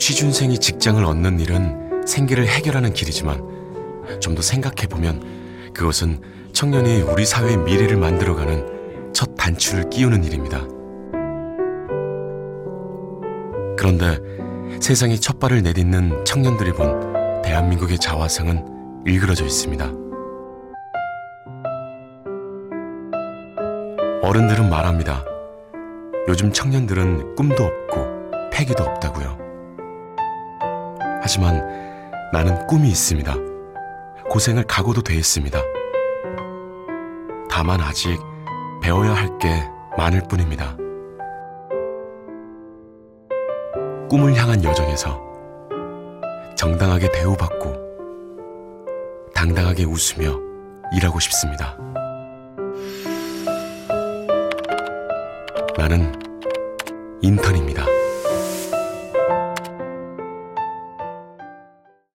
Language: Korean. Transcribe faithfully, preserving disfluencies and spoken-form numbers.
취준생이 직장을 얻는 일은 생계를 해결하는 길이지만 좀 더 생각해보면 그것은 청년이 우리 사회의 미래를 만들어가는 첫 단추를 끼우는 일입니다. 그런데 세상에 첫 발을 내딛는 청년들이 본 대한민국의 자화상은 일그러져 있습니다. 어른들은 말합니다. 요즘 청년들은 꿈도 없고 패기도 없다고요. 하지만 나는 꿈이 있습니다. 고생을 각오도 돼 있습니다. 다만 아직 배워야 할 게 많을 뿐입니다. 꿈을 향한 여정에서 정당하게 대우받고 당당하게 웃으며 일하고 싶습니다. 나는 인턴입니다.